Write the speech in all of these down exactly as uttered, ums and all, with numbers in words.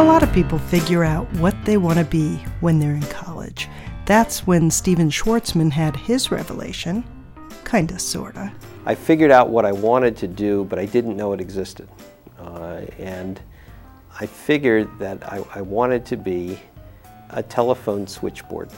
lot of people figure out what they want to be when they're in college. That's when Stephen Schwartzman had his revelation, kinda, sorta. I figured out what I wanted to do, but I didn't know it existed. Uh, and I figured that I, I wanted to be a telephone switchboard.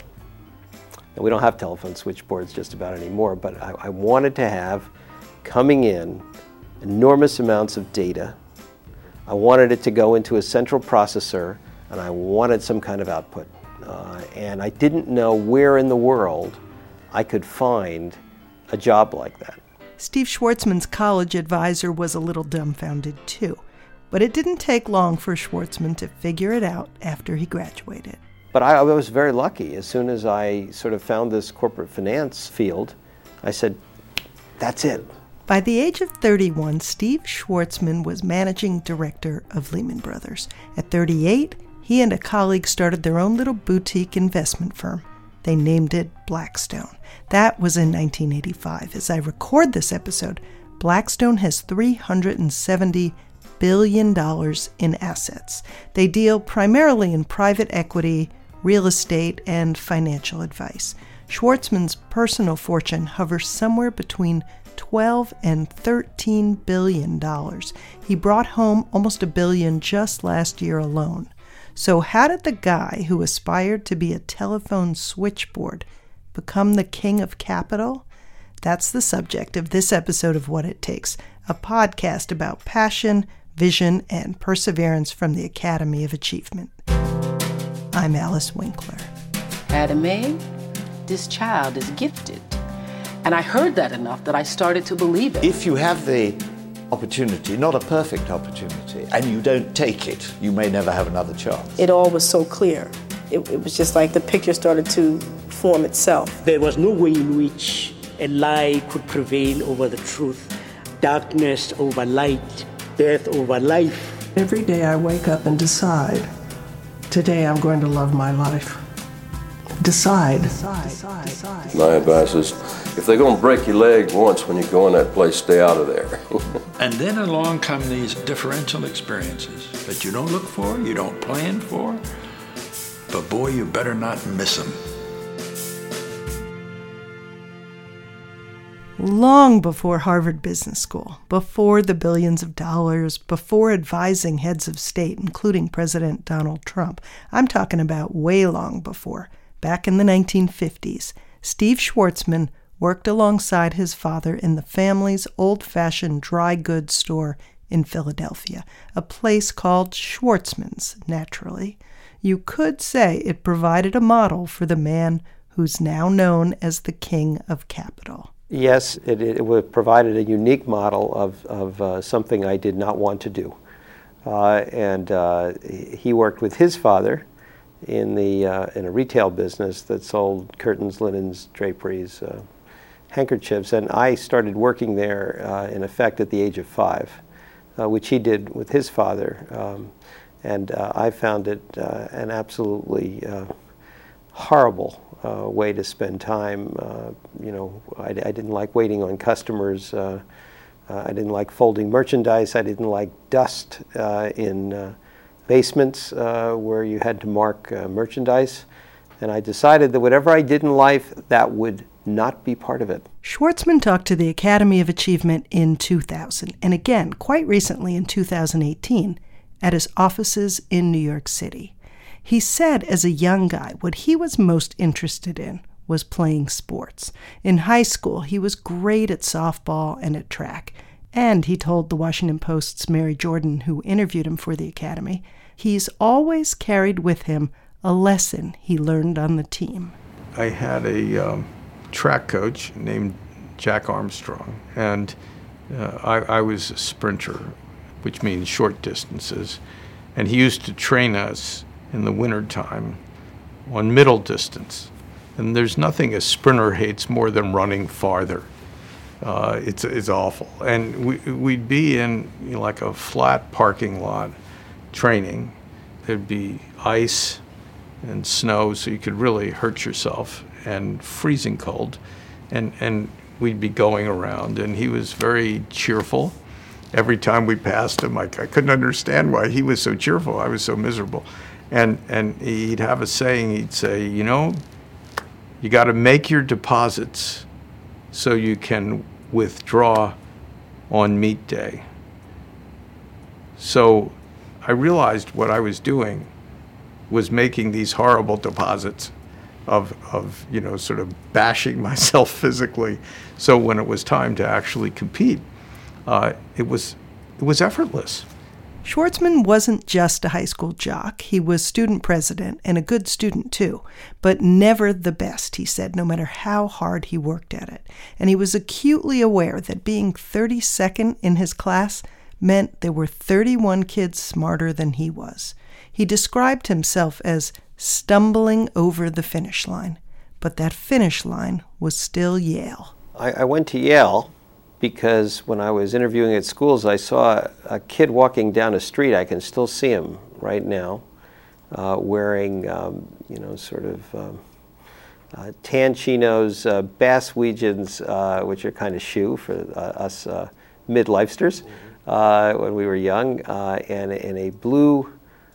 Now, we don't have telephone switchboards just about anymore, but I, I wanted to have coming in enormous amounts of data. I wanted it to go into a central processor, and I wanted some kind of output. Uh, and I didn't know where in the world I could find a job like that. Steve Schwartzman's college advisor was a little dumbfounded too, but it didn't take long for Schwartzman to figure it out after he graduated. But I, I was very lucky. As soon as I sort of found this corporate finance field, I said, that's it. By the age of thirty-one, Steve Schwartzman was managing director of Lehman Brothers. At thirty-eight, he and a colleague started their own little boutique investment firm. They named it Blackstone. That was in nineteen eighty-five. As I record this episode, Blackstone has three hundred seventy billion dollars in assets. They deal primarily in private equity, real estate, and financial advice. Schwartzman's personal fortune hovers somewhere between twelve and thirteen billion dollars. He brought home almost a billion just last year alone. So how did the guy who aspired to be a telephone switchboard become the king of capital? That's the subject of this episode of What It Takes, a podcast about passion, vision, and perseverance from the Academy of Achievement. I'm Alice Winkler. Adame, this child is gifted. And I heard that enough that I started to believe it. If you have the opportunity, not a perfect opportunity, and you don't take it, you may never have another chance. It all was so clear. It, it was just like the picture started to form itself. There was no way in which a lie could prevail over the truth, darkness over light, death over life. Every day I wake up and decide, today I'm going to love my life. Decide. Decide. Decide. Decide. My advice is, if they're going to break your leg once when you go in that place, stay out of there. And then along come these differential experiences that you don't look for, you don't plan for, but boy, you better not miss them. Long before Harvard Business School, before the billions of dollars, before advising heads of state, including President Donald Trump, I'm talking about way long before, back in the nineteen fifties, Steve Schwartzman worked alongside his father in the family's old-fashioned dry goods store in Philadelphia, a place called Schwartzman's, naturally. You could say it provided a model for the man who's now known as the king of capital. Yes, it, it provided a unique model of, of uh, something I did not want to do. Uh, and uh, he worked with his father in, the, uh, in a retail business that sold curtains, linens, draperies, uh, handkerchiefs, and I started working there uh, in effect at the age of five, uh, which he did with his father. Um, and uh, I found it uh, an absolutely uh, horrible uh, way to spend time. Uh, you know, I, I didn't like waiting on customers. Uh, uh, I didn't like folding merchandise. I didn't like dust uh, in uh, basements uh, where you had to mark uh, merchandise. And I decided that whatever I did in life, that would not be part of it. Schwartzman talked to the Academy of Achievement in two thousand, and again, quite recently in two thousand eighteen, at his offices in New York City. He said as a young guy, what he was most interested in was playing sports. In high school, he was great at softball and at track. And he told the Washington Post's Mary Jordan, who interviewed him for the Academy, he's always carried with him a lesson he learned on the team. I had a um, track coach named Jack Armstrong, and uh, I, I was a sprinter, which means short distances, and he used to train us in the wintertime on middle distance. And there's nothing a sprinter hates more than running farther. Uh, it's it's awful. And we, we'd be in, you know, like a flat parking lot training. There'd be ice and snow, so you could really hurt yourself, and freezing cold. And, and we'd be going around, and he was very cheerful. every time we passed him. I, I couldn't understand why he was so cheerful. I was so miserable. And, and he'd have a saying, he'd say, you know, you got to make your deposits so you can withdraw on meet day. So I realized what I was doing was making these horrible deposits of, of, you know, sort of bashing myself physically. So when it was time to actually compete, uh, it was it was effortless. Schwartzman wasn't just a high school jock. He was student president and a good student too, but never the best, he said, no matter how hard he worked at it. And he was acutely aware that being thirty-second in his class meant there were thirty-one kids smarter than he was. He described himself as stumbling over the finish line, but that finish line was still Yale. I, I went to Yale because when I was interviewing at schools, I saw a kid walking down a street. I can still see him right now, uh, wearing, um, you know, sort of um, uh, tan chinos, uh, Bass-Weejuns, uh, which are kind of shoe for uh, us uh, mid-lifesters uh, when we were young, uh, and, and a blue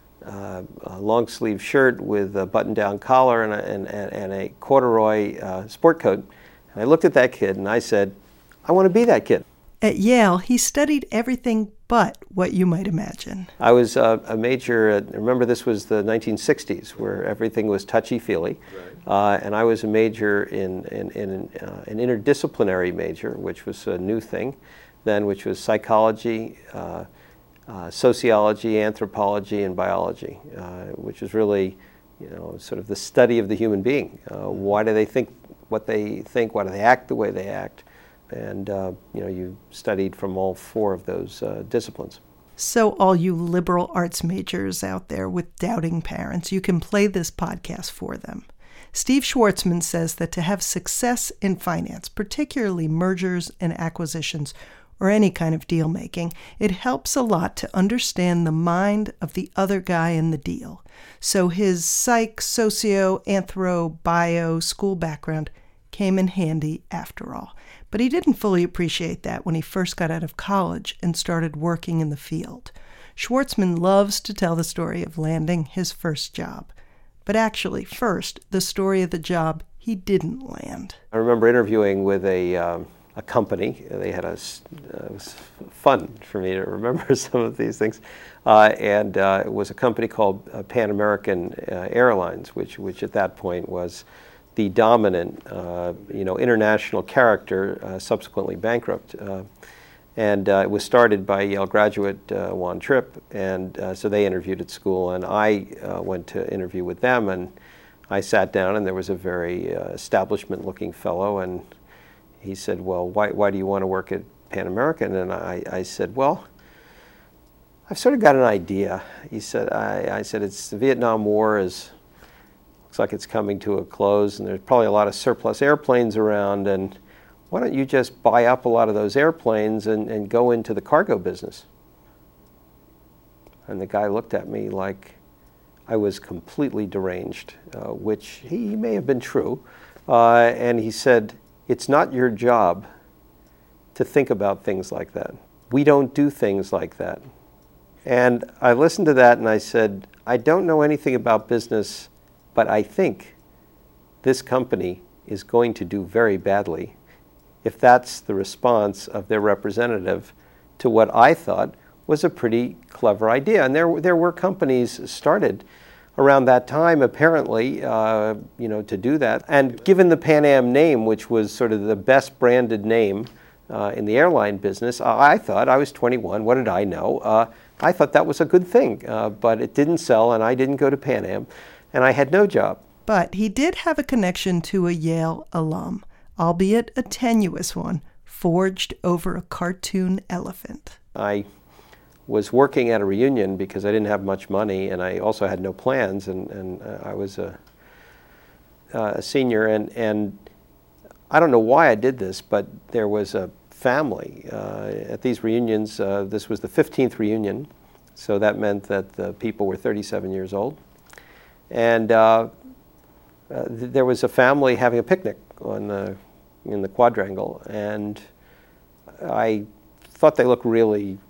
uh, long-sleeve shirt with a button-down collar and a, and, and a corduroy uh, sport coat. And I looked at that kid and I said, I want to be that kid. At Yale, he studied everything but what you might imagine. I was uh, a major, uh, remember this was the nineteen sixties where everything was touchy-feely. Right. Uh, and I was a major in, in, in uh, an interdisciplinary major, which was a new thing then, which was psychology, uh, uh, sociology, anthropology, and biology, uh, which is really, you know, sort of the study of the human being. Uh, why do they think what they think? Why do they act the way they act? And, uh, you know, you studied from all four of those uh, disciplines. So all you liberal arts majors out there with doubting parents, you can play this podcast for them. Steve Schwartzman says that to have success in finance, particularly mergers and acquisitions, or any kind of deal making, it helps a lot to understand the mind of the other guy in the deal. So his psych, socio, anthro, bio, school background came in handy after all. But he didn't fully appreciate that when he first got out of college and started working in the field. Schwartzman loves to tell the story of landing his first job. But actually, first, the story of the job he didn't land. I remember interviewing with a, um, a company. They had a, uh, it was fun for me to remember some of these things. Uh, and uh, it was a company called uh, Pan American uh, Airlines, which, which at that point was the dominant, uh, you know, international character, uh, subsequently bankrupt. Uh, and uh, it was started by Yale graduate uh, Juan Tripp, and uh, so they interviewed at school, and I uh, went to interview with them, and I sat down, and there was a very uh, establishment-looking fellow, and he said, well, why, why do you want to work at Pan American? And I, I said, well, I've sort of got an idea. He said, I, I said, it's the Vietnam War is looks like it's coming to a close, and there's probably a lot of surplus airplanes around, and why don't you just buy up a lot of those airplanes and, and go into the cargo business? And the guy looked at me like I was completely deranged, uh, which he may have been true. Uh, and he said, it's not your job to think about things like that. We don't do things like that. And I listened to that and I said, I don't know anything about business, but I think this company is going to do very badly if that's the response of their representative to what I thought was a pretty clever idea. And there, there were companies started around that time, apparently, uh, you know, to do that. And given the Pan Am name, which was sort of the best branded name uh, in the airline business, I thought, I was twenty-one, what did I know? Uh, I thought that was a good thing, uh, but it didn't sell, and I didn't go to Pan Am. And I had no job. But he did have a connection to a Yale alum, albeit a tenuous one, forged over a cartoon elephant. I was working at a reunion because I didn't have much money, and I also had no plans, and, and uh, I was a, uh, a senior, and, and I don't know why I did this, but there was a family uh, at these reunions. Uh, this was the fifteenth reunion, so that meant that the people were thirty-seven years old. And uh, uh, th there was a family having a picnic on the, in the quadrangle, and I thought they looked really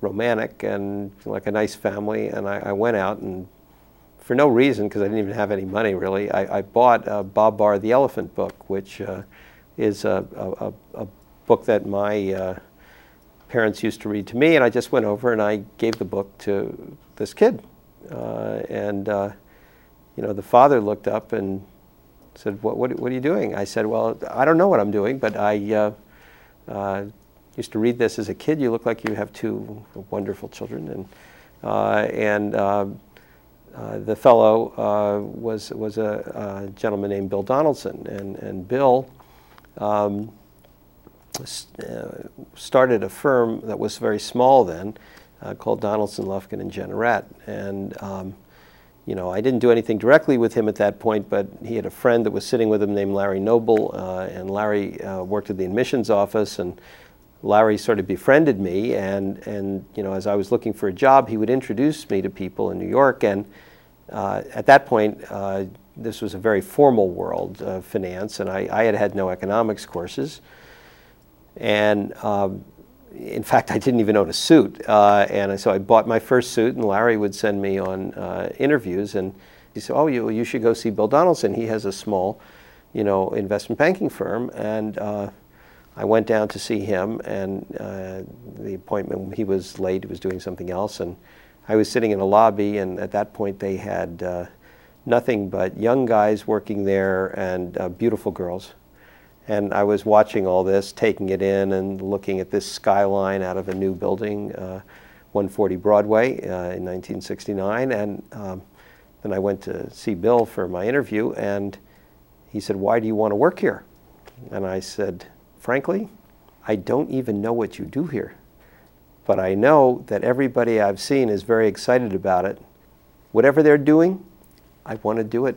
romantic and like a nice family, and I, I went out and, for no reason, because I didn't even have any money really, I, I bought uh, Bob Barr, The Elephant Book, which uh, is a, a, a book that my uh, parents used to read to me, and I just went over and I gave the book to this kid. Uh, and, uh, you know, the father looked up and said, what, what, what are you doing? I said, well, I don't know what I'm doing, but I uh, uh, used to read this as a kid. You look like you have two wonderful children. And, uh, and uh, uh, the fellow uh, was, was a, a gentleman named Bill Donaldson. And, and Bill um, uh, started a firm that was very small then uh, called Donaldson, Lufkin, and Jeanneret. And um, you know, I didn't do anything directly with him at that point, but he had a friend that was sitting with him named Larry Noble, uh, and Larry uh, worked at the admissions office, and Larry sort of befriended me, and, and you know, as I was looking for a job, he would introduce me to people in New York, and uh, at that point, uh, this was a very formal world of finance, and I, I had had no economics courses, and um, in fact, I didn't even own a suit, uh, and so I bought my first suit, and Larry would send me on uh, interviews, and he said, oh, you, you should go see Bill Donaldson. He has a small, you know, investment banking firm, and uh, I went down to see him, and uh, the appointment, he was late, he was doing something else, and I was sitting in a lobby, and at that point they had uh, nothing but young guys working there and uh, beautiful girls. And I was watching all this, taking it in, and looking at this skyline out of a new building, uh, one forty Broadway, uh, in nineteen sixty-nine. And um, then I went to see Bill for my interview, and he said, why do you want to work here? And I said, frankly, I don't even know what you do here. But I know that everybody I've seen is very excited about it. Whatever they're doing, I want to do it.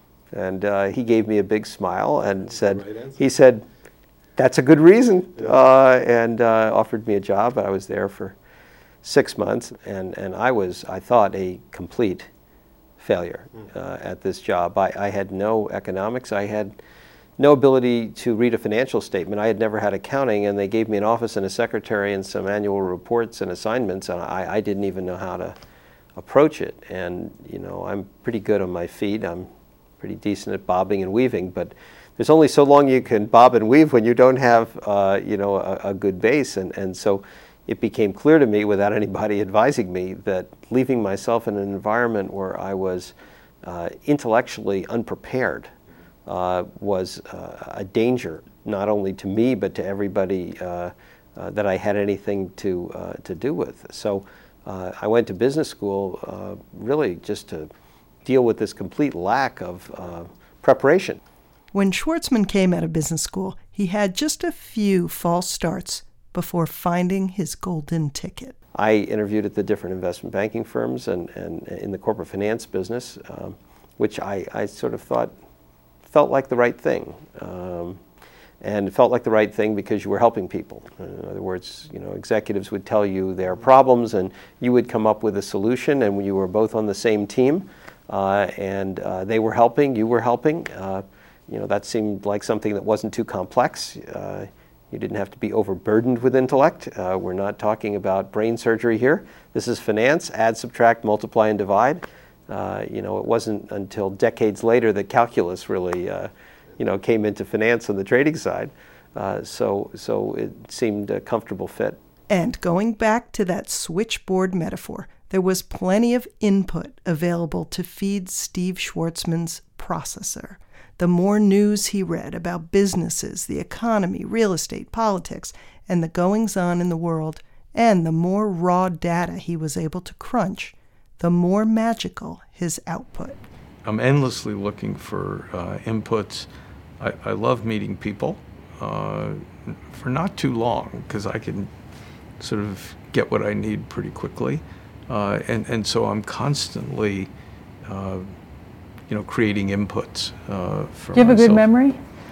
And uh, he gave me a big smile and said, right, he said, that's a good reason, yeah. uh, and uh, offered me a job. I was there for six months, and, and I was, I thought, a complete failure uh, at this job. I, I had no economics. I had no ability to read a financial statement. I had never had accounting, and they gave me an office and a secretary and some annual reports and assignments, and I, I didn't even know how to approach it. And, you know, I'm pretty good on my feet. I'm pretty decent at bobbing and weaving, but there's only so long you can bob and weave when you don't have, uh, you know, a, a good base. And, and so it became clear to me, without anybody advising me, that leaving myself in an environment where I was uh, intellectually unprepared uh, was uh, a danger, not only to me, but to everybody uh, uh, that I had anything to, uh, to do with. So uh, I went to business school uh, really just to deal with this complete lack of uh, preparation. When Schwartzman came out of business school, he had just a few false starts before finding his golden ticket. I interviewed at the different investment banking firms and, and in the corporate finance business, um, which I, I sort of thought felt like the right thing. Um, and it felt like the right thing because you were helping people. In other words, you know, executives would tell you their problems, and you would come up with a solution, and you were both on the same team. Uh, and uh, they were helping, you were helping. Uh, you know, that seemed like something that wasn't too complex. Uh, you didn't have to be overburdened with intellect. Uh, we're not talking about brain surgery here. This is finance, add, subtract, multiply, and divide. Uh, you know, it wasn't until decades later that calculus really, uh, you know, came into finance on the trading side. Uh, so, so it seemed a comfortable fit. And going back to that switchboard metaphor, there was plenty of input available to feed Steve Schwartzman's processor. The more news he read about businesses, the economy, real estate, politics, and the goings-on in the world, and the more raw data he was able to crunch, the more magical his output. I'm endlessly looking for uh, inputs. I, I love meeting people uh, for not too long, because I can sort of get what I need pretty quickly. Uh, and, and so I'm constantly, uh, you know, creating inputs uh, for Do you have myself. a good memory?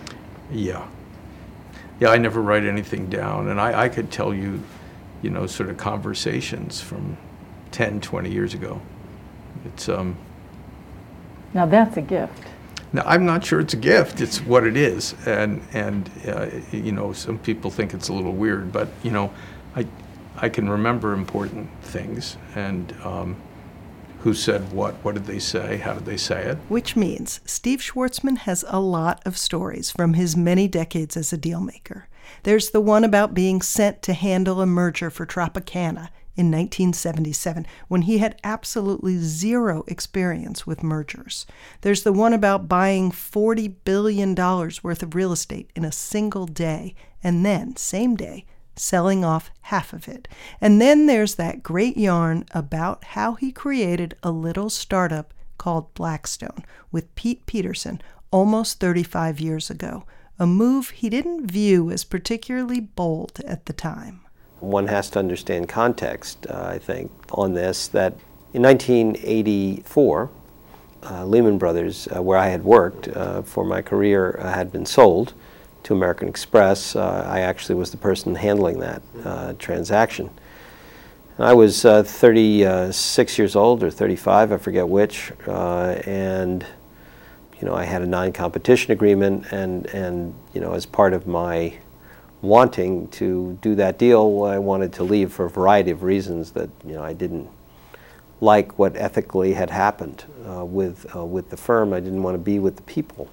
Yeah. Yeah, I never write anything down. And I, I could tell you, you know, sort of conversations from ten, twenty years ago. It's, um... Now that's a gift. Now, I'm not sure it's a gift. It's what it is. And, and uh, you know, some people think it's a little weird, but, you know, I, I can remember important things and um, who said what, what did they say, how did they say it. Which means Steve Schwarzman has a lot of stories from his many decades as a deal maker. There's the one about being sent to handle a merger for Tropicana in nineteen seventy-seven, when he had absolutely zero experience with mergers. There's the one about buying forty billion dollars worth of real estate in a single day, and then, same day, selling off half of it. And then there's that great yarn about how he created a little startup called Blackstone with Pete Peterson almost thirty-five years ago, a move he didn't view as particularly bold at the time. One has to understand context, uh, I think, on this, that in nineteen eighty-four, uh, Lehman Brothers, uh, where I had worked uh, for my career, uh, had been sold to American Express. Uh, I actually was the person handling that uh, transaction. I was uh, thirty-six years old, or thirty-five, I forget which, uh, and you know, I had a non-competition agreement, and, and you know, as part of my wanting to do that deal, I wanted to leave for a variety of reasons that, you know, I didn't like what ethically had happened uh, with, uh, with the firm. I didn't want to be with the people.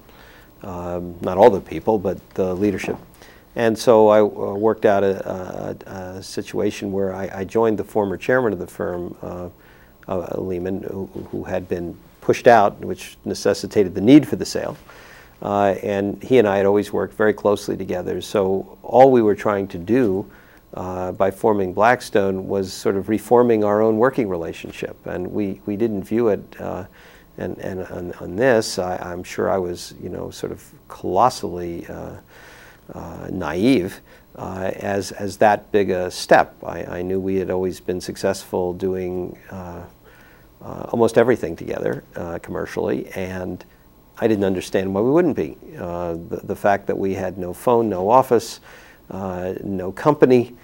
Um, not all the people, but the leadership. And so I uh, worked out a, a, a situation where I, I joined the former chairman of the firm, uh, uh, Lehman, who, who had been pushed out, which necessitated the need for the sale. Uh, and he and I had always worked very closely together. So all we were trying to do uh, by forming Blackstone was sort of reforming our own working relationship. And we, we didn't view it, uh, and, and on, on this, I, I'm sure I was, you know, sort of colossally uh, uh, naive uh, as, as that big a step. I, I knew we had always been successful doing uh, uh, almost everything together uh, commercially, and I didn't understand why we wouldn't be. Uh, the, the fact that we had no phone, no office, uh, no company,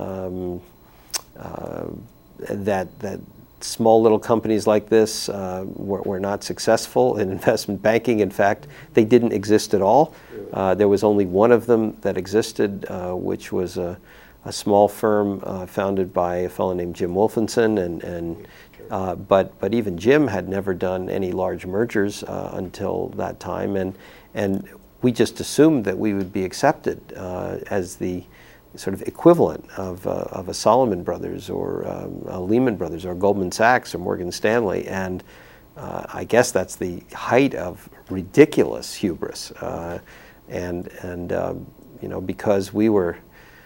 um, uh, that, that small little companies like this uh, were, were not successful in investment banking. In fact, they didn't exist at all. Uh, there was only one of them that existed, uh, which was a, a small firm uh, founded by a fellow named Jim Wolfenson, and, and Uh, but but even Jim had never done any large mergers uh, until that time, and and we just assumed that we would be accepted uh, as the sort of equivalent of uh, of a Salomon Brothers or um, a Lehman Brothers or Goldman Sachs or Morgan Stanley, and uh, I guess that's the height of ridiculous hubris, uh, and and um, you know, because we were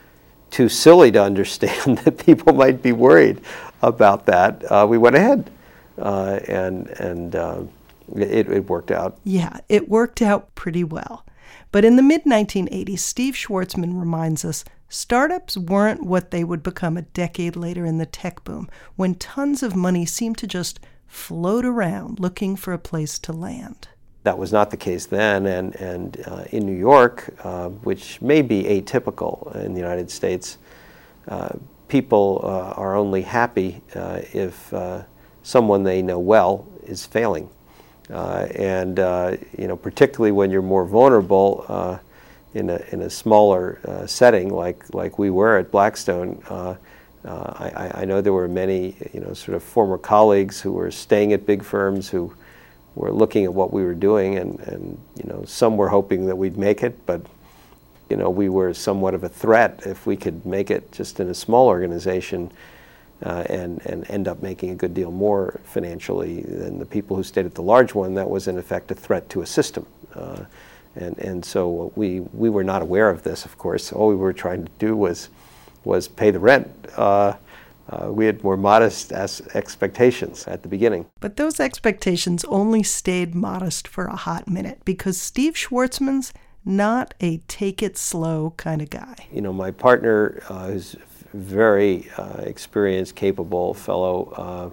too silly to understand that people might be worried about that, uh, we went ahead, uh, and and uh, it, it worked out. Yeah, it worked out pretty well. But in the mid nineteen eighties, Steve Schwarzman reminds us startups weren't what they would become a decade later in the tech boom, when tons of money seemed to just float around looking for a place to land. That was not the case then, and, and uh, in New York, uh, which may be atypical in the United States, uh, people uh, are only happy uh, if uh, someone they know well is failing. Uh, and uh, you know, particularly when you're more vulnerable uh, in a in a smaller uh, setting like like we were at Blackstone. Uh, uh, I, I know there were many, you know, sort of former colleagues who were staying at big firms who were looking at what we were doing, and, and you know, some were hoping that we'd make it, but you know, we were somewhat of a threat if we could make it just in a small organization uh, and, and end up making a good deal more financially than the people who stayed at the large one. That was in effect a threat to a system. Uh, and, and so we, we were not aware of this, of course. All we were trying to do was, was pay the rent. Uh, Uh, we had more modest as expectations at the beginning. But those expectations only stayed modest for a hot minute, because Steve Schwarzman's not a take-it-slow kind of guy. You know, my partner, uh, who's very uh, experienced, capable fellow, uh,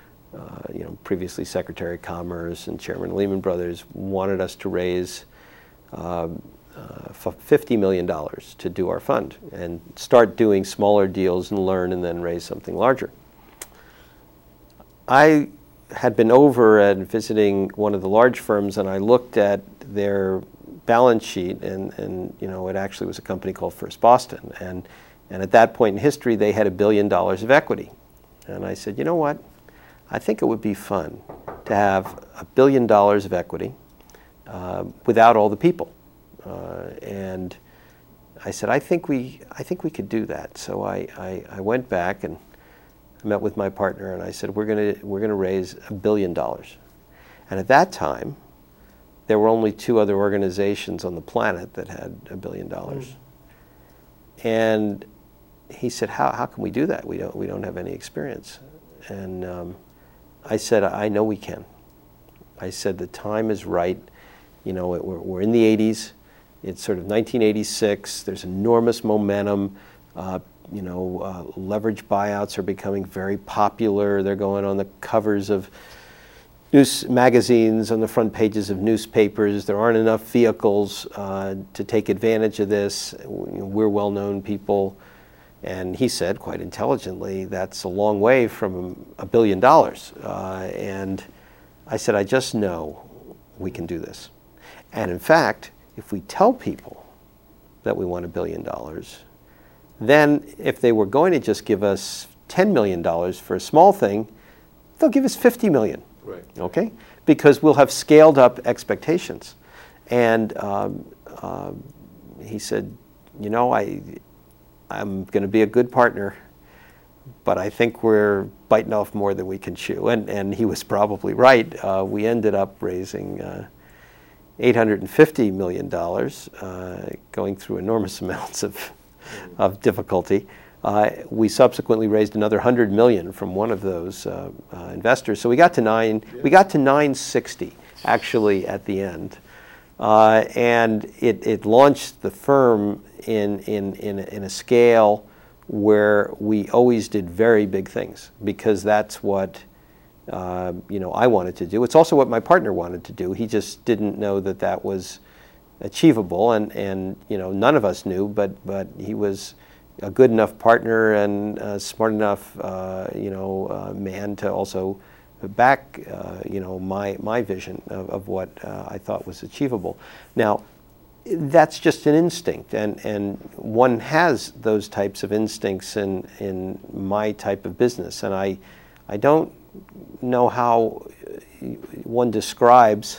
uh, you know, previously Secretary of Commerce and Chairman of Lehman Brothers, wanted us to raise um, Uh, fifty million dollars to do our fund and start doing smaller deals and learn and then raise something larger. I had been over and visiting one of the large firms, and I looked at their balance sheet, and, and you know, it actually was a company called First Boston, and And at that point in history, they had a billion dollars of equity. And I said, you know what? I think it would be fun to have a billion dollars of equity uh, without all the people. Uh, and I said, I think we, I think we could do that. So I, I, I went back and met with my partner, and I said, we're going to we're going to raise a billion dollars. And at that time, there were only two other organizations on the planet that had a billion dollars. Mm. And he said, how how can we do that? We don't we don't have any experience. And um, I said, I know we can. I said, the time is right. You know, it, we're, we're in the eighties. It's sort of nineteen eighty-six. There's enormous momentum. Uh, you know, uh, leverage buyouts are becoming very popular. They're going on the covers of news magazines, on the front pages of newspapers. There aren't enough vehicles uh, to take advantage of this. We're well-known people. And he said, quite intelligently, that's a long way from a billion dollars. Uh, and I said, I just know we can do this. And in fact, if we tell people that we want a billion dollars, then if they were going to just give us ten million dollars for a small thing, they'll give us fifty million dollars. Right. Okay? Because we'll have scaled up expectations. And um, uh, he said, you know, I, I'm going to be a good partner, but I think we're biting off more than we can chew. And, and he was probably right. Uh, we ended up raising uh, eight hundred fifty million dollars, uh, going through enormous amounts of, of difficulty. Uh, we subsequently raised another one hundred million dollars from one of those uh, uh, investors. So we got to nine. We got to nine sixty actually at the end, uh, and it, it launched the firm in in in in a scale where we always did very big things, because that's what uh, you know I wanted to do. It's also what my partner wanted to do. He just didn't know that that was achievable, and and you know none of us knew, but but he was a good enough partner and uh, smart enough, uh, you know, uh, man to also back, uh, you know, my my vision of, of what uh, I thought was achievable. Now, that's just an instinct, and and one has those types of instincts in in my type of business, and I I don't know how one describes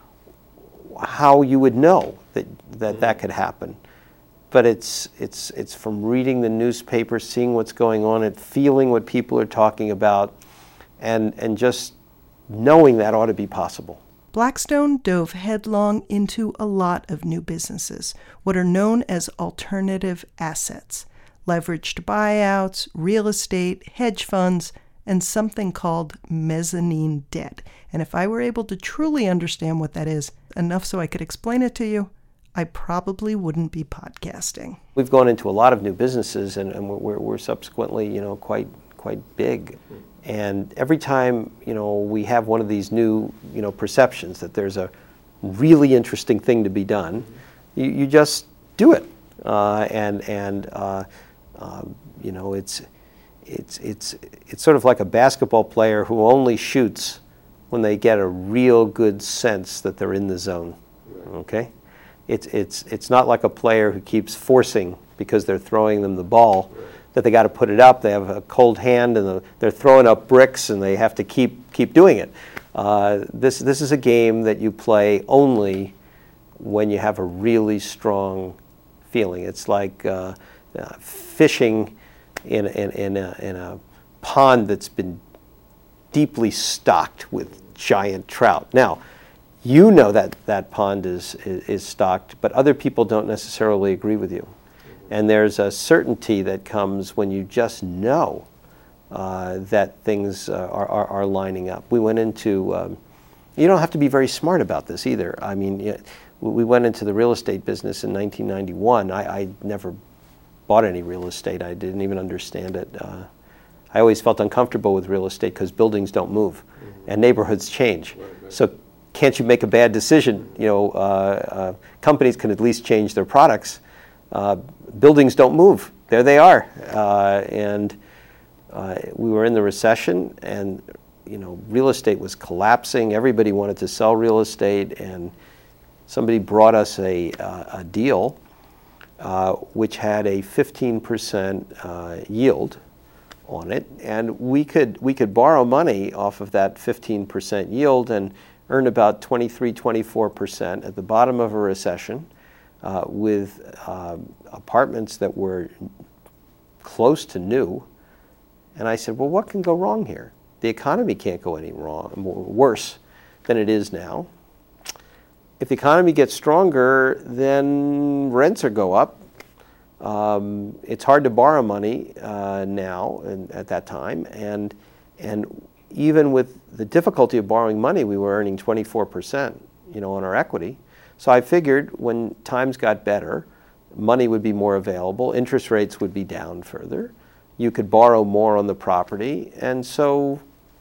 how you would know that that, that could happen. But it's it's it's from reading the newspaper, seeing what's going on, and feeling what people are talking about, and and just knowing that ought to be possible. Blackstone dove headlong into a lot of new businesses, what are known as alternative assets, leveraged buyouts, real estate, hedge funds, and something called mezzanine debt. And if I were able to truly understand what that is, enough so I could explain it to you, I probably wouldn't be podcasting. We've gone into a lot of new businesses, and, and we're, we're subsequently, you know, quite quite big. And every time, you know, we have one of these new, you know, perceptions that there's a really interesting thing to be done, you, you just do it. Uh, and and uh, uh, you know, it's it's it's it's sort of like a basketball player who only shoots when they get a real good sense that they're in the zone. Okay. It's it's it's not like a player who keeps forcing because they're throwing them the ball, that they got to put it up. They have a cold hand, and the, they're throwing up bricks, and they have to keep keep doing it. Uh, this this is a game that you play only when you have a really strong feeling. It's like uh, uh, fishing in in in a, in a pond that's been deeply stocked with giant trout. Now, you know that that pond is, is, is stocked, but other people don't necessarily agree with you. And there's a certainty that comes when you just know uh, that things uh, are, are, are lining up. We went into, um, you don't have to be very smart about this either. I mean, we went into the real estate business in nineteen ninety-one. I, I never bought any real estate. I didn't even understand it. Uh, I always felt uncomfortable with real estate because buildings don't move, mm-hmm. and neighborhoods change. Right, right. So can't you make a bad decision? You know, uh, uh, companies can at least change their products. Uh, buildings don't move. There they are. Uh, and uh, we were in the recession, and you know, real estate was collapsing. Everybody wanted to sell real estate, and somebody brought us a, uh, a deal uh, which had a fifteen percent uh, yield on it, and we could we could borrow money off of that fifteen percent yield and earn about twenty-three, twenty-four percent at the bottom of a recession, uh, with uh, apartments that were close to new. And I said, well, what can go wrong here? The economy can't go any wrong, worse than it is now. If the economy gets stronger, then rents will go up. Um, it's hard to borrow money uh, now and at that time, and and even with the difficulty of borrowing money, we were earning twenty-four percent, you know, on our equity. So I figured when times got better, money would be more available, interest rates would be down further, you could borrow more on the property, and so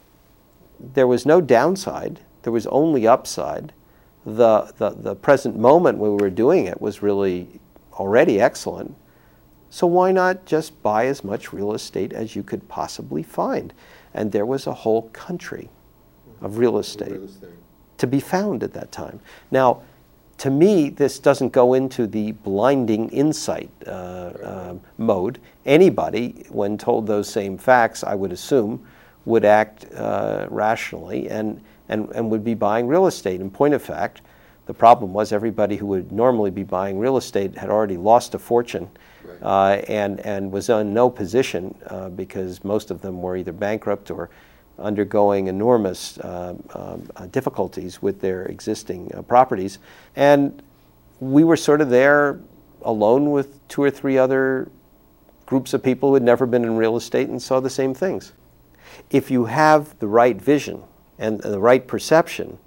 there was no downside, there was only upside. The, the, the present moment when we were doing it was really already excellent. So why not just buy as much real estate as you could possibly find? And there was a whole country of real estate, real estate to be found at that time. Now, to me, this doesn't go into the blinding insight uh, uh, mode. Anybody, when told those same facts, I would assume, would act uh, rationally and, and, and would be buying real estate. In point of fact, the problem was everybody who would normally be buying real estate had already lost a fortune uh, and, and was in no position uh, because most of them were either bankrupt or undergoing enormous uh, um, uh, difficulties with their existing uh, properties. And we were sort of there alone with two or three other groups of people who had never been in real estate and saw the same things. If you have the right vision and the right perception,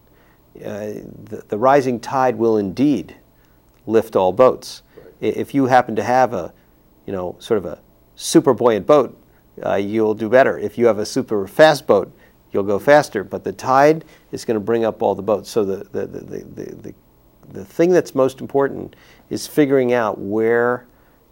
uh, the, the rising tide will indeed lift all boats. Right. If you happen to have a, you know, sort of a super buoyant boat, Uh, you'll do better. If you have a super fast boat, you'll go faster. But the tide is going to bring up all the boats. So the, the, the, the, the, the thing that's most important is figuring out where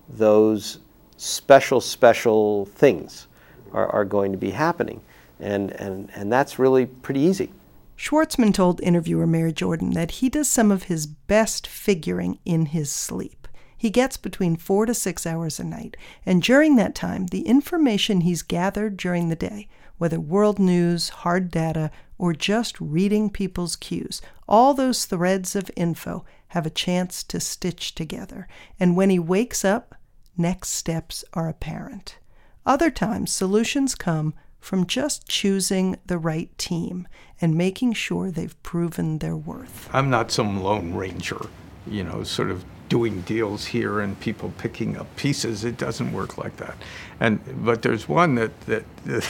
those special, special things are, are going to be happening. And, and, and that's really pretty easy. Schwartzman told interviewer Mary Jordan that he does some of his best figuring in his sleep. He gets between four to six hours a night, and during that time, the information he's gathered during the day, whether world news, hard data, or just reading people's cues, all those threads of info have a chance to stitch together. And when he wakes up, next steps are apparent. Other times, solutions come from just choosing the right team and making sure they've proven their worth. I'm not some lone ranger, you know, sort of doing deals here and people picking up pieces. It doesn't work like that. And but there's one that that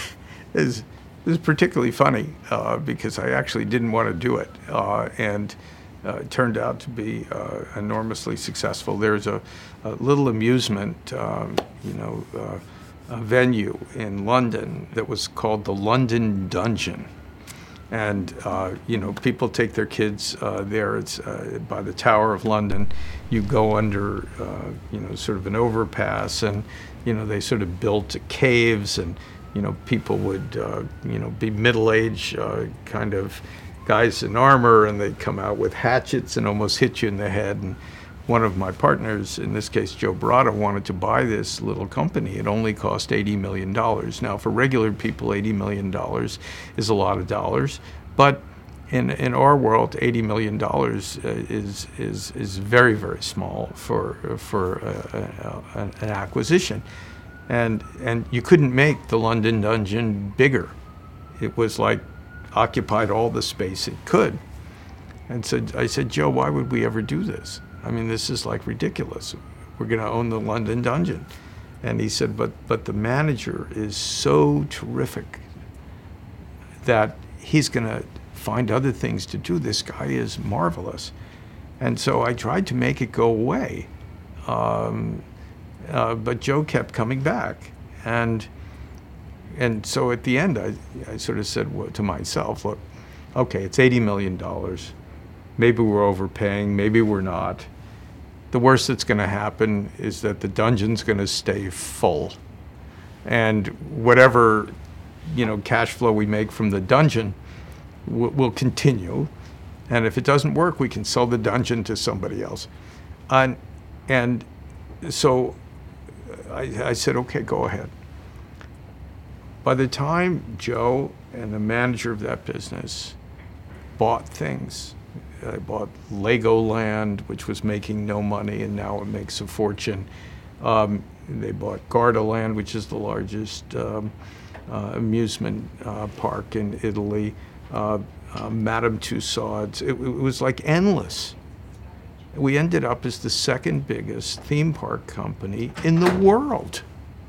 is is particularly funny uh, because I actually didn't want to do it, uh, and uh, it turned out to be uh, enormously successful. There's a, a little amusement, um, you know, uh, a venue in London that was called the London Dungeon. And, uh, you know, people take their kids uh, there. It's uh, by the Tower of London. You go under, uh, you know, sort of an overpass, and, you know, they sort of built caves, and, you know, people would, uh, you know, be middle-aged uh, kind of guys in armor, and they'd come out with hatchets and almost hit you in the head. And one of my partners, in this case Joe Brada, wanted to buy this little company. It only cost eighty million dollars. Now, for regular people, eighty million dollars is a lot of dollars, but in in our world, eighty million dollars uh, is is is very, very small for for uh, uh, an acquisition, and and you couldn't make the London Dungeon bigger. It was like occupied all the space it could, and so I said, Joe, why would we ever do this? I mean, this is like ridiculous. We're going to own the London Dungeon. And he said, but but the manager is so terrific that he's going to find other things to do. This guy is marvelous. And so I tried to make it go away. Um, uh, but Joe kept coming back. And and so at the end, I, I sort of said well, to myself, look, okay, it's eighty million dollars. Maybe we're overpaying, maybe we're not. The worst that's going to happen is that the dungeon's going to stay full. And whatever, you know, cash flow we make from the dungeon w- will continue. And if it doesn't work, we can sell the dungeon to somebody else. And, and so I, I said, okay, go ahead. By the time Joe and the manager of that business bought things, I bought Legoland, which was making no money, and now it makes a fortune. Um, they bought Gardaland, which is the largest um, uh, amusement uh, park in Italy. Uh, uh, Madame Tussauds. It, it was like endless. We ended up as the second biggest theme park company in the world.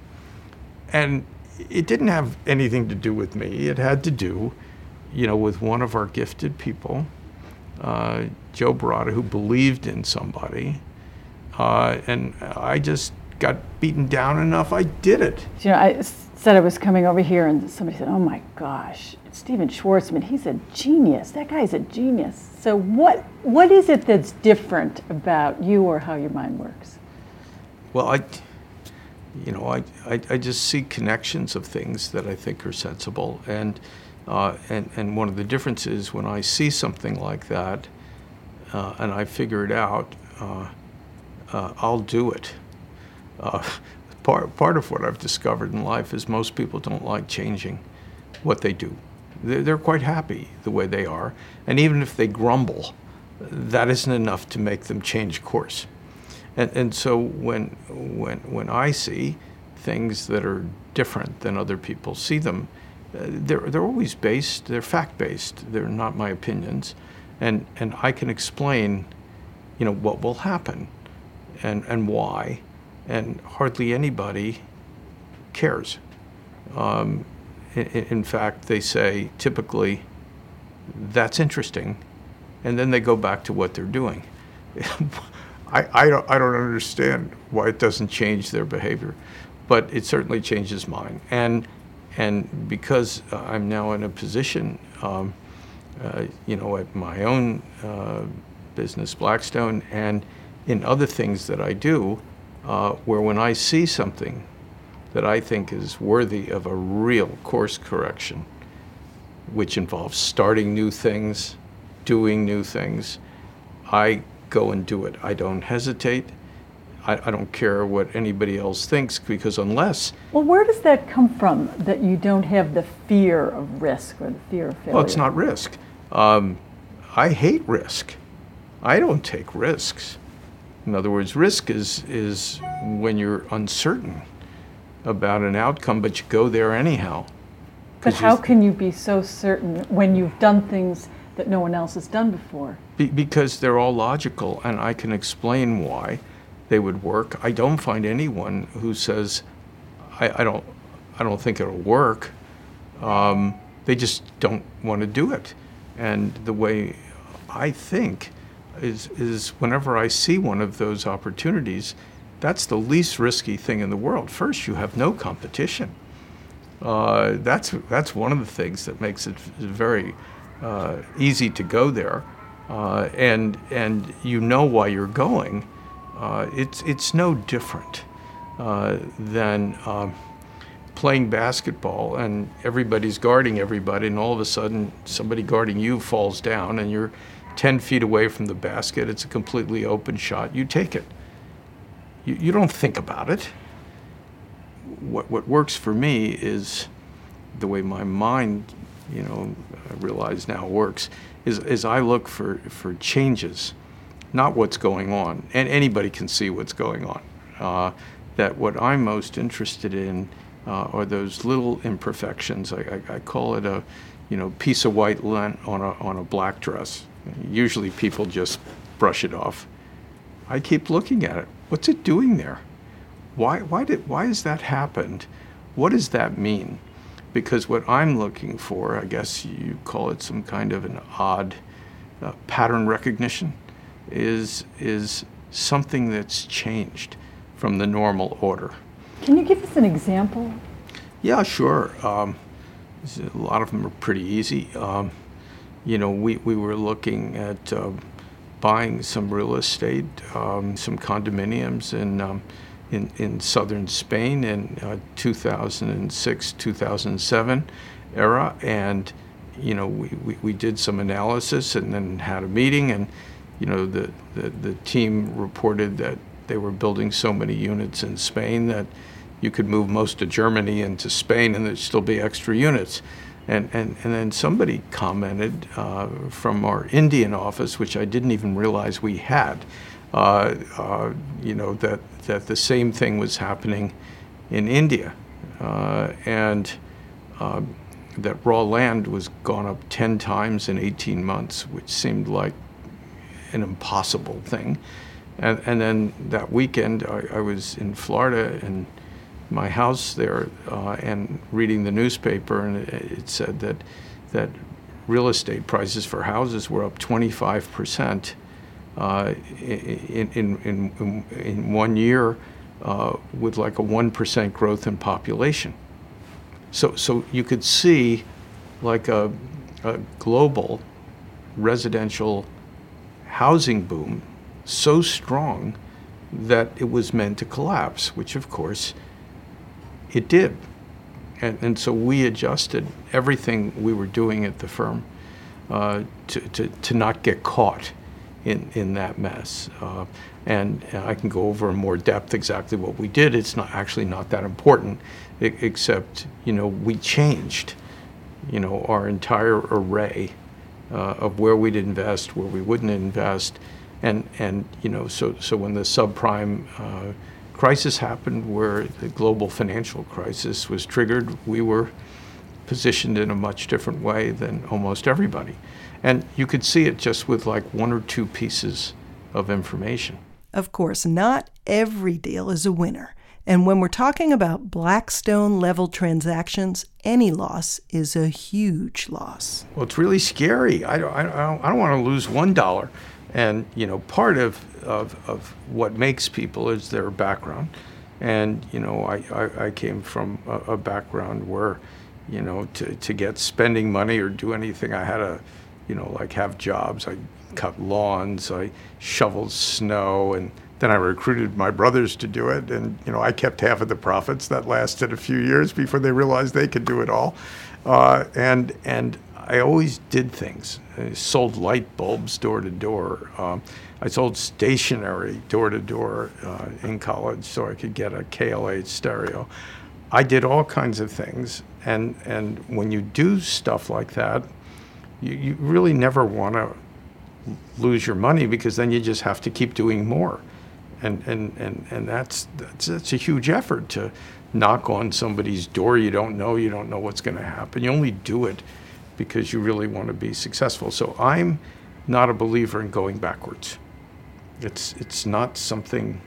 And it didn't have anything to do with me. It had to do, you know, with one of our gifted people, uh, Joe Baratta, who believed in somebody. Uh, and I just got beaten down enough, I did it. You know, I said I was coming over here and somebody said, oh my gosh, Stephen Schwarzman, he's a genius. That guy's a genius. So what what is it that's different about you or how your mind works? Well, I, you know, I, I, I just see connections of things that I think are sensible. And, uh, and, and one of the differences when I see something like that uh, and I figure it out, uh, uh, I'll do it. Uh, part, part of what I've discovered in life is most people don't like changing what they do. They're, they're quite happy the way they are. And even if they grumble, that isn't enough to make them change course. And, and so when, when, when I see things that are different than other people see them, uh, they're, they're always based, they're fact-based, they're not my opinions. And, and I can explain, you know, what will happen and, and why. And hardly anybody cares. Um, in, in fact, they say typically, that's interesting, and then they go back to what they're doing. I, I, don't, I don't understand why it doesn't change their behavior, but it certainly changes mine. And, and because I'm now in a position, um, uh, you know, at my own uh, business, Blackstone, and in other things that I do, Uh, where when I see something that I think is worthy of a real course correction, which involves starting new things, doing new things, I go and do it. I don't hesitate. I, I don't care what anybody else thinks, because unless... Well, where does that come from, that you don't have the fear of risk or the fear of failure? Well, it's not risk. Um, I hate risk. I don't take risks. In other words, risk is, is when you're uncertain about an outcome, but you go there anyhow. But how can you be so certain when you've done things that no one else has done before? Be, because they're all logical, and I can explain why they would work. I don't find anyone who says, I, I, don't, I don't think it'll work. Um, they just don't want to do it. And the way I think Is, is whenever I see one of those opportunities, that's the least risky thing in the world. First, you have no competition. Uh, that's, that's one of the things that makes it very uh, easy to go there. Uh, and, and you know why you're going. Uh, it's, it's no different uh, than um, playing basketball and everybody's guarding everybody, and all of a sudden somebody guarding you falls down and you're ten feet away from the basket. It's a completely open shot. You take it. You, you don't think about it. What, what works for me is the way my mind, you know, I realize now works, is, is I look for, for changes, not what's going on. And anybody can see what's going on. Uh, that what I'm most interested in uh, are those little imperfections. I, I, I call it a, you know, piece of white lint on a, on a black dress. Usually people just brush it off. I keep looking at it. What's it doing there? Why, why, did, why has that happened? What does that mean? Because what I'm looking for, I guess you call it some kind of an odd uh, pattern recognition, is, is something that's changed from the normal order. Can you give us an example? Yeah, sure. Um, a lot of them are pretty easy. Um, You know, we, we were looking at uh, buying some real estate, um, some condominiums in, um, in, in southern Spain in uh, two thousand six, two thousand seven era. And, you know, we, we, we did some analysis and then had a meeting, and, you know, the, the, the team reported that they were building so many units in Spain that you could move most of Germany into Spain and there'd still be extra units. And, and, and then somebody commented uh, from our Indian office, which I didn't even realize we had, uh, uh, you know, that, that the same thing was happening in India. Uh, and uh, that raw land was gone up ten times in eighteen months, which seemed like an impossible thing. And, and then that weekend, I, I was in Florida and my house there uh, and reading the newspaper, and it, it said that that real estate prices for houses were up twenty-five percent uh, in, in, in, in one year uh, with like a one percent growth in population. So, so you could see like a, a global residential housing boom so strong that it was meant to collapse, which of course it did. And, and so we adjusted everything we were doing at the firm uh, to, to, to not get caught in, in that mess. Uh, and I can go over in more depth exactly what we did. It's not actually not that important, I- except, you know, we changed, you know, our entire array uh, of where we'd invest, where we wouldn't invest. And, and you know, so, so when the subprime uh, crisis happened, where the global financial crisis was triggered, we were positioned in a much different way than almost everybody. And you could see it just with like one or two pieces of information. Of course, not every deal is a winner. And when we're talking about Blackstone-level transactions, any loss is a huge loss. Well, it's really scary. I don't, I don't, I don't want to lose one dollar. And, you know, part of, of, of what makes people is their background. And, you know, I, I, I came from a, a background where, you know, to, to get spending money or do anything, I had to, you know, like have jobs. I cut lawns, I shoveled snow, and then I recruited my brothers to do it. And, you know, I kept half of the profits. That lasted a few years before they realized they could do it all. Uh, and, and I always did things. I sold light bulbs door to door. Um, I sold stationery door to door uh, in college so I could get a K L A stereo. I did all kinds of things. And, and when you do stuff like that, you, you really never want to lose your money, because then you just have to keep doing more. And, and, and, and that's, that's, that's a huge effort to knock on somebody's door you don't know, you don't know what's going to happen. You only do it because you really want to be successful. So I'm not a believer in going backwards. It's, it's not something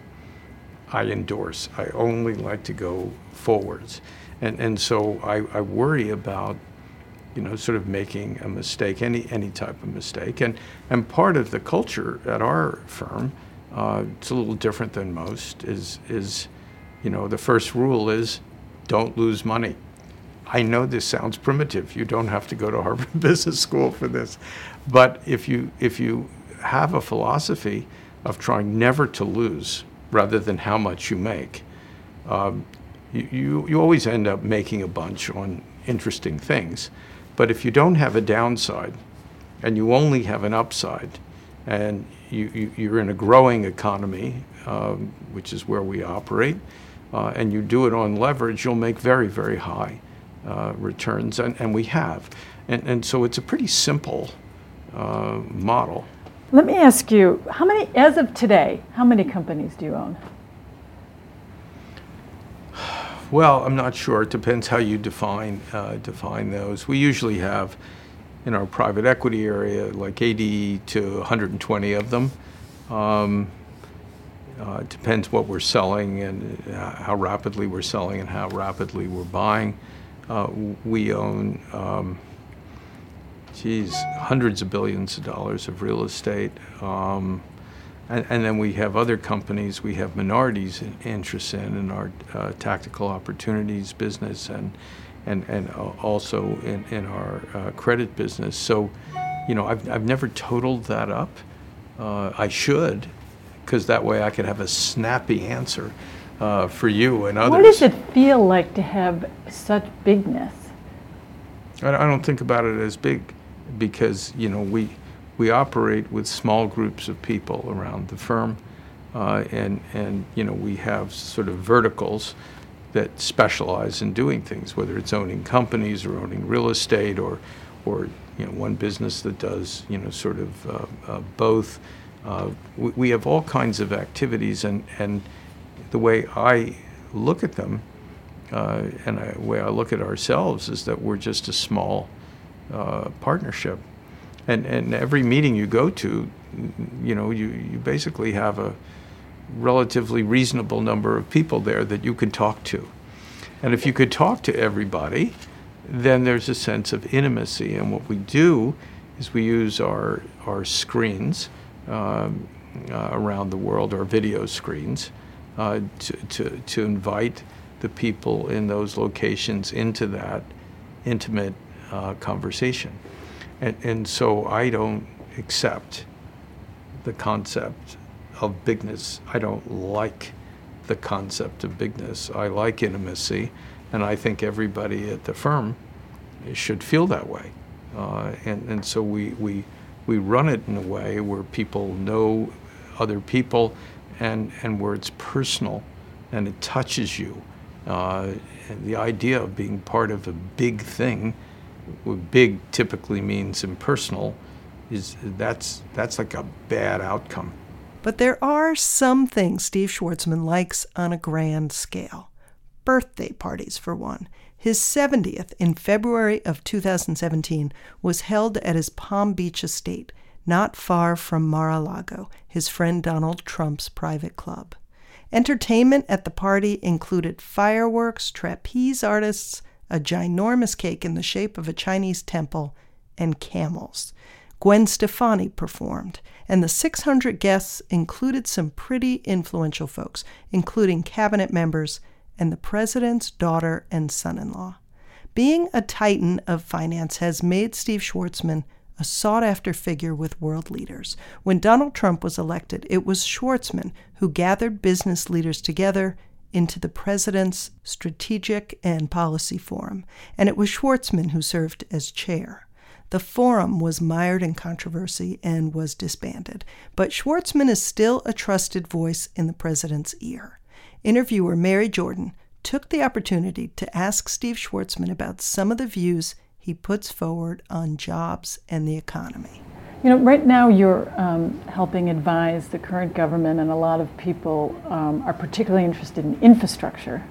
I endorse. I only like to go forwards. And, and so I, I worry about, you know, sort of making a mistake, any, any type of mistake. And, and part of the culture at our firm, uh, it's a little different than most, is, is, you know, the first rule is don't lose money. I know this sounds primitive. You don't have to go to Harvard Business School for this. But if you, if you have a philosophy of trying never to lose rather than how much you make, um, you, you, you always end up making a bunch on interesting things. But if you don't have a downside and you only have an upside, and you, you, you're in a growing economy, um, which is where we operate, uh, and you do it on leverage, you'll make very, very high uh, returns, and, and we have. And, and so it's a pretty simple uh, model. Let me ask you, how many, as of today, how many companies do you own? Well, I'm not sure. It depends how you define uh, define those. We usually have, in our private equity area, like eighty to one hundred twenty of them. Um, uh, it depends what we're selling and how rapidly we're selling and how rapidly we're buying. Uh, we own, um, geez, hundreds of billions of dollars of real estate. Um, And, and then we have other companies we have minorities in, interests in, in our uh, tactical opportunities business, and and and also in, in our uh, credit business. So, you know, I've I've never totaled that up. Uh, I should, because that way I could have a snappy answer uh, for you and others. What does it feel like to have such bigness? I, I don't think about it as big, because, you know, we. We operate with small groups of people around the firm. Uh, and, and, you know, we have sort of verticals that specialize in doing things, whether it's owning companies or owning real estate or, or you know, one business that does, you know, sort of uh, uh, both. Uh, we, we have all kinds of activities, and, and the way I look at them, uh, and the way I look at ourselves, is that we're just a small uh, partnership. And, and every meeting you go to, you know, you, you basically have a relatively reasonable number of people there that you can talk to. And if you could talk to everybody, then there's a sense of intimacy. And what we do is we use our, our screens um, uh, around the world, our video screens, uh, to, to, to invite the people in those locations into that intimate uh, conversation. And, and so I don't accept the concept of bigness. I don't like the concept of bigness. I like intimacy, and I think everybody at the firm should feel that way. Uh, and, and so we, we, we run it in a way where people know other people, and, and where it's personal and it touches you. Uh, and the idea of being part of a big thing, what big typically means impersonal, is that's, that's like a bad outcome. But there are some things Steve Schwarzman likes on a grand scale. Birthday parties, for one. His seventieth in February of two thousand seventeen was held at his Palm Beach estate, not far from Mar-a-Lago, his friend Donald Trump's private club. Entertainment at the party included fireworks, trapeze artists, a ginormous cake in the shape of a Chinese temple, and camels. Gwen Stefani performed, and the six hundred guests included some pretty influential folks, including cabinet members and the president's daughter and son-in-law. Being a titan of finance has made Steve Schwarzman a sought-after figure with world leaders. When Donald Trump was elected, it was Schwarzman who gathered business leaders together into the president's Strategic and Policy Forum, and it was Schwarzman who served as chair. The forum was mired in controversy and was disbanded, but Schwarzman is still a trusted voice in the president's ear. Interviewer Mary Jordan took the opportunity to ask Steve Schwarzman about some of the views he puts forward on jobs and the economy. You know, right now you're um, helping advise the current government, and a lot of people um, are particularly interested in infrastructure.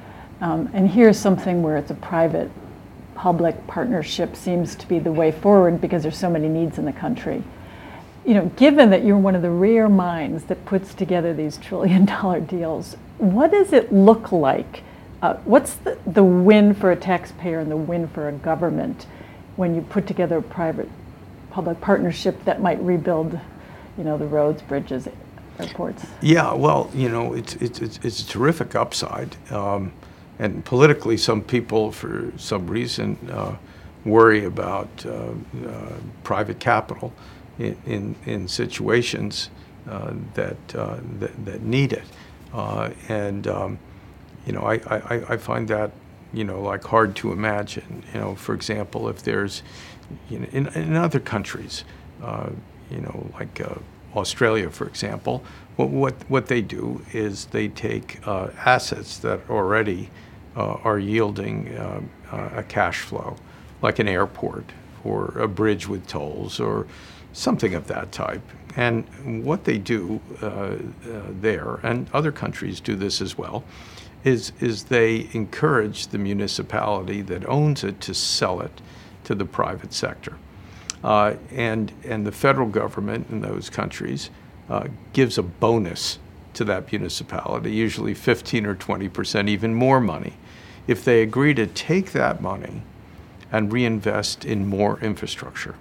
Um, and here's something where it's a private public partnership seems to be the way forward because there's so many needs in the country. You know, given that you're one of the rare minds that puts together these trillion dollar deals, what does it look like? Uh, what's the, the win for a taxpayer and the win for a government when you put together a private public partnership that might rebuild, you know, the roads, bridges, airports? Yeah, well, you know, it's, it's, it's, it's a terrific upside. Um, And politically, some people, for some reason, uh, worry about uh, uh, private capital in, in, in situations uh, that, uh, that that need it. Uh, and, um, you know, I, I, I find that, you know, like hard to imagine. You know, for example, if there's, you know, in, in other countries, uh, you know, like uh, Australia, for example, what, what, what they do is they take uh, assets that already Uh, are yielding uh, uh, a cash flow, like an airport or a bridge with tolls or something of that type. And what they do uh, uh, there, and other countries do this as well, is, is they encourage the municipality that owns it to sell it to the private sector. Uh, and, and the federal government in those countries uh, gives a bonus to that municipality, usually fifteen or twenty percent, even more money, if they agree to take that money and reinvest in more infrastructure.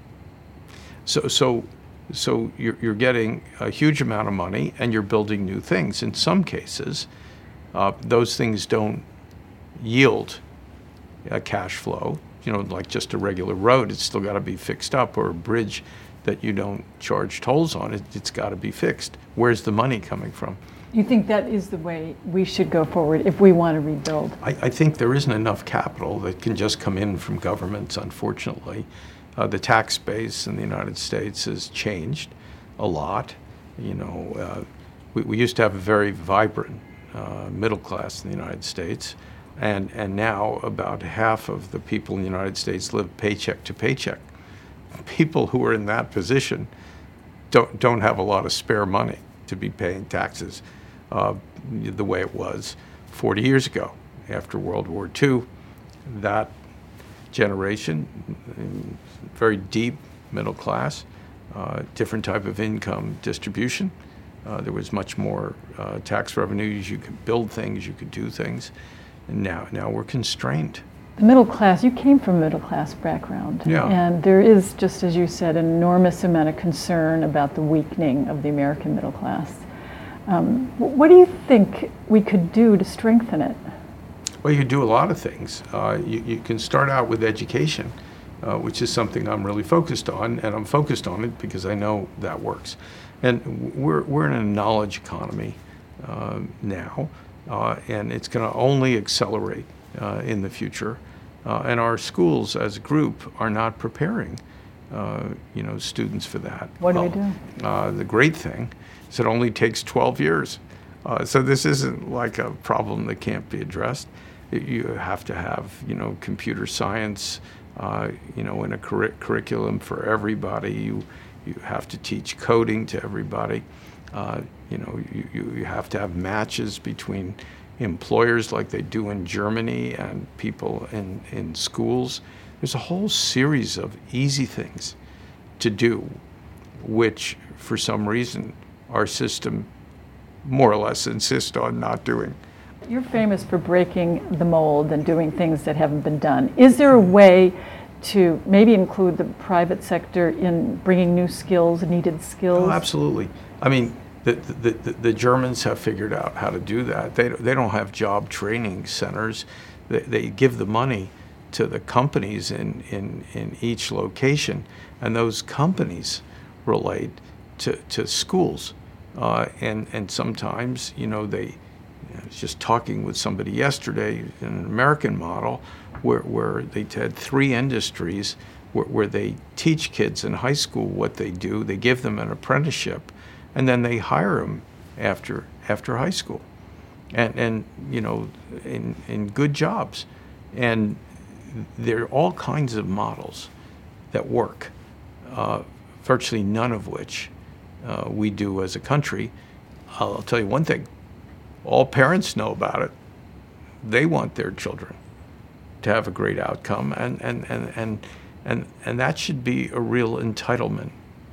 So, so, so you're, you're getting a huge amount of money and you're building new things. In some cases, uh, those things don't yield a cash flow. You know, like just a regular road, it's still got to be fixed up, or a bridge that you don't charge tolls on, it, it's got to be fixed. Where's the money coming from? You think that is the way we should go forward if we want to rebuild? I, I think there isn't enough capital that can just come in from governments, unfortunately. Uh, the tax base in the United States has changed a lot. You know, uh, we, we used to have a very vibrant uh, middle class in the United States, and, and now about half of the people in the United States live paycheck to paycheck. People who are in that position don't, don't have a lot of spare money to be paying taxes uh, the way it was forty years ago. After World War Two, that generation, very deep middle class, uh, different type of income distribution. Uh, there was much more uh, tax revenues. You could build things, you could do things. And now, now we're constrained. The middle class, you came from a middle class background. Yeah. And there is, just as you said, an enormous amount of concern about the weakening of the American middle class. Um, what do you think we could do to strengthen it? Well, you can do a lot of things. Uh, you, you can start out with education, uh, which is something I'm really focused on, and I'm focused on it because I know that works. And we're, we're in a knowledge economy uh, now, uh, and it's going to only accelerate uh, in the future. Uh, and our schools as a group are not preparing uh, you know, students for that. What do well, we do? Uh, the great thing is it only takes twelve years. Uh, so this isn't like a problem that can't be addressed. You have to have, you know, computer science, uh, you know, in a curri curriculum for everybody. You you have to teach coding to everybody. Uh, you know, you, you have to have matches between employers like they do in Germany and people in, in schools. There's a whole series of easy things to do, which for some reason our system more or less insists on not doing. You're famous for breaking the mold and doing things that haven't been done. Is there a way to maybe include the private sector in bringing new skills, needed skills? Oh, absolutely. I mean, the, the, the, the Germans have figured out how to do that. They, they don't have job training centers. They, they give the money to the companies in, in, in each location, and those companies relate to, to schools. Uh, and, and sometimes, you know, they, I was just talking with somebody yesterday in an American model where, where they had three industries where, where they teach kids in high school what they do, they give them an apprenticeship, and then they hire them after, after high school. And, and you know, in, in good jobs. And there are all kinds of models that work, uh, virtually none of which uh, we do as a country. I'll, I'll tell you one thing, all parents know about it. They want their children to have a great outcome, and, and, and, and, and, and that should be a real entitlement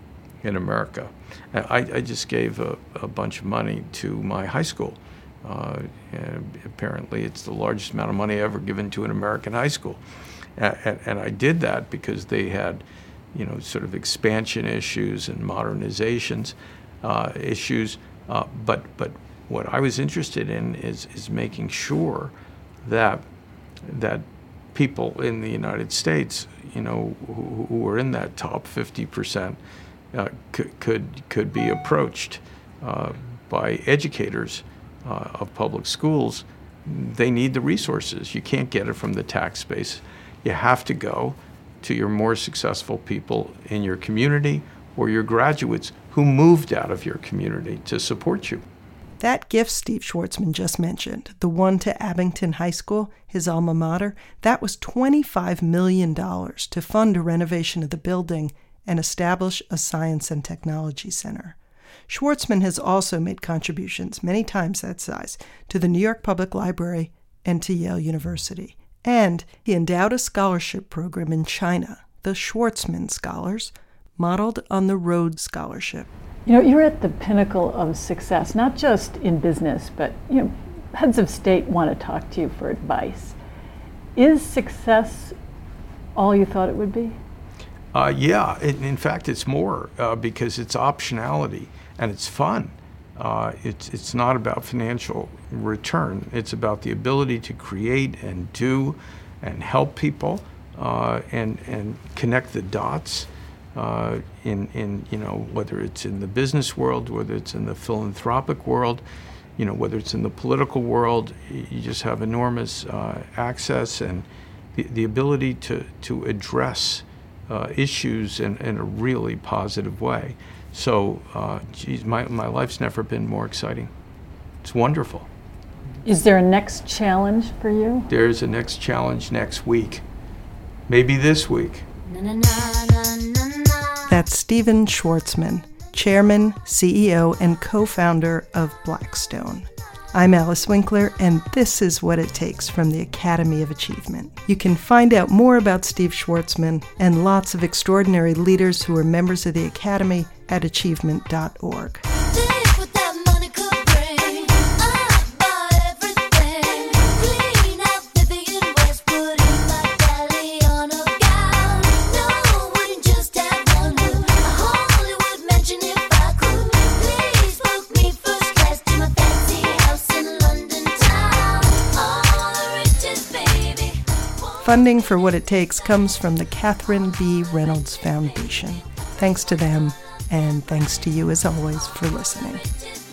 in America. I, I just gave a, a bunch of money to my high school. Uh, and apparently it's the largest amount of money ever given to an American high school. And, and, and I did that because they had, you know, sort of expansion issues and modernizations uh, issues. Uh, but, but what I was interested in is, is making sure that, that people in the United States, you know, who, who were in that top fifty percent uh, could, could, could be approached uh, by educators Uh, of public schools. They need the resources. You can't get it from the tax base. You have to go to your more successful people in your community or your graduates who moved out of your community to support you. That gift Steve Schwartzman just mentioned, the one to Abington High School, his alma mater, that was twenty-five million dollars to fund a renovation of the building and establish a science and technology center. Schwartzman has also made contributions, many times that size, to the New York Public Library and to Yale University. And he endowed a scholarship program in China, the Schwartzman Scholars, modeled on the Rhodes Scholarship. You know, you're at the pinnacle of success, not just in business, but, you know, heads of state want to talk to you for advice. Is success all you thought it would be? Uh, yeah, it, in fact, it's more uh, because it's optionality. And it's fun. Uh, it's, it's not about financial return. It's about the ability to create and do and help people uh, and, and connect the dots uh, in, in, you know, whether it's in the business world, whether it's in the philanthropic world, you know, whether it's in the political world. You just have enormous uh, access and the, the ability to, to address uh, issues in, in a really positive way. So, uh, geez, my, my life's never been more exciting. It's wonderful. Is there a next challenge for you? There's a next challenge next week. Maybe this week. That's Stephen Schwarzman, Chairman, C E O, and co-founder of Blackstone. I'm Alice Winkler, and this is What It Takes from the Academy of Achievement. You can find out more about Steve Schwarzman and lots of extraordinary leaders who are members of the Academy at achievement dot org. Funding for What It Takes comes from the Catherine B. Reynolds Foundation. Thanks to them, and thanks to you as always for listening.